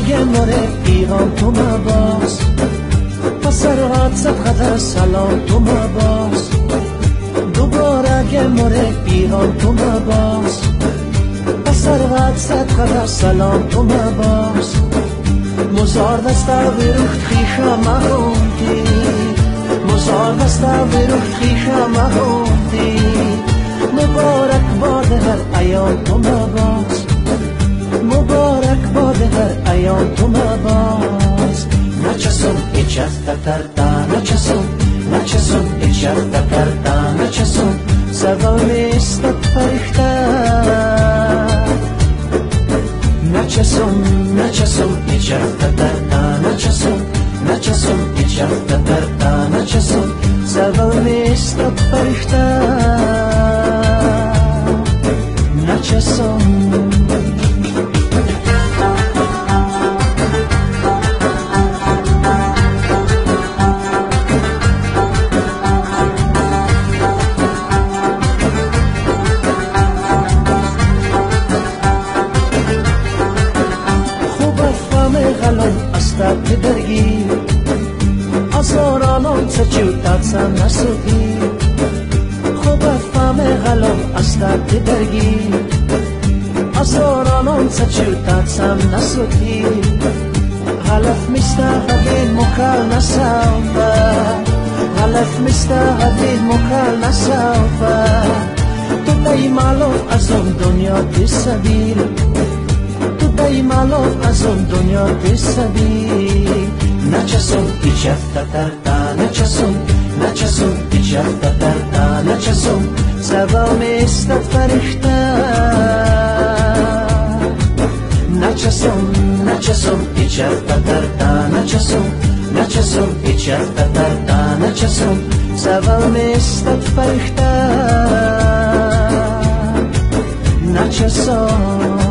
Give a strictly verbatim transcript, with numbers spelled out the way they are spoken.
اگه مره پیغام تو مباز، پسر غد صد قدر سلام تو مباز. دوباره اگه مره پیغام تو مباز، پسر غد صد قدر سلام تو مباز. مزار دستا بیروخت خیشا مهوندی، مزار دستا بیروخت خیشا مهوندی. مبارک باد هر ایام تو مباز، مبارک باد هر ایام تو مباز. نچسم ایچست ترتا نچسم، نچسم ایچست ترتا نچسم. سبب استت فریخته نچسم، نچسم ایچست ترتا نچسم، نچسم ایچست ترتا نچسم. سبب استت فریخته نچسم. که درگیر آزارانم سچو تاتسم نسودی. خوب افهم غلام استاد که درگیر آزارانم سچو تاتسم نسودی. غلط مستهدین مکال نسوفا، غلط مستهدین مکال نسوفا. تو دای معلوم از اون دنیا دستبیر، دای معلوم از اون دنیا دستبیر. نچسم ایچست ترتا نچسم، نچسم ایچست ترتا نچسم. سبام استت فریخته نچسم، نچسم ایچست ترتا نچسم، نچسم ایچست ترتا نچسم. سبام استت فریخته نچسم.